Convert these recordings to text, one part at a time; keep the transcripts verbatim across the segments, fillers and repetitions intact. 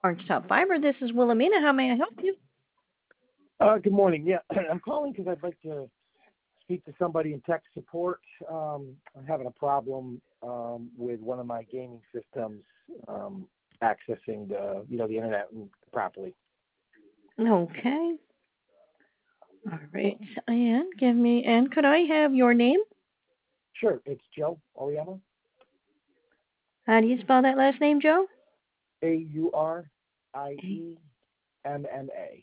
Orange Top Fiber. This is Wilhelmina. How may I help you? Uh, good morning. Yeah, I'm calling because I'd like to speak to somebody in tech support. Um, I'm having a problem um, with one of my gaming systems um, accessing the, you know, the internet properly. Okay. All right. And give me, and could I have your name? Sure, it's Joe Oriana, How do you spell that last name, Joe? A U R I E M M A.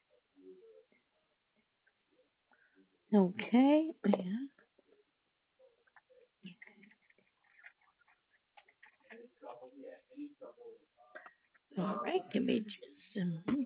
Okay. Yeah. All right. Give me just a minute.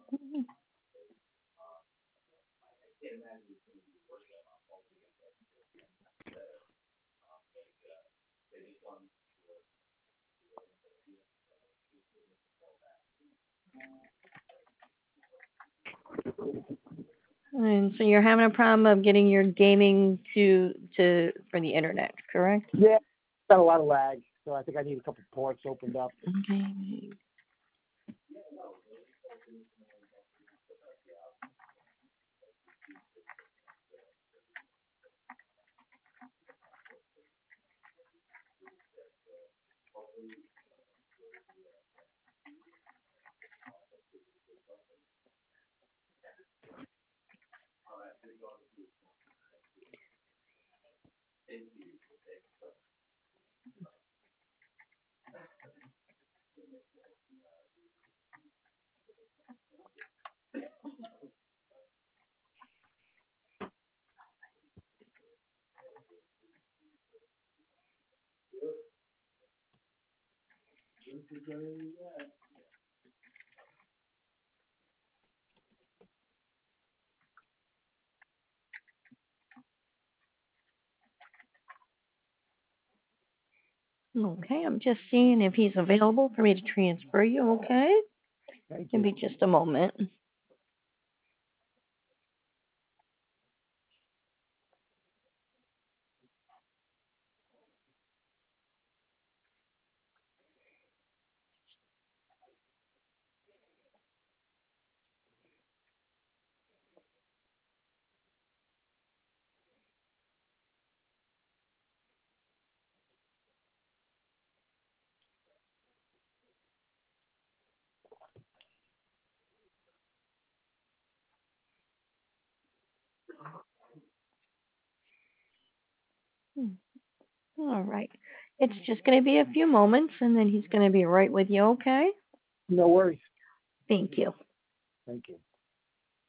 And so you're having a problem of getting your gaming to to for the internet, correct? Yeah, got a lot of lag, so I think I need a couple ports opened up. Okay. Okay, I'm just seeing if he's available for me to transfer you, okay? Thank Give you. me just a moment. Hmm, all right. It's just going to be a few moments and then he's going to be right with you, okay? No worries. Thank you. Thank you.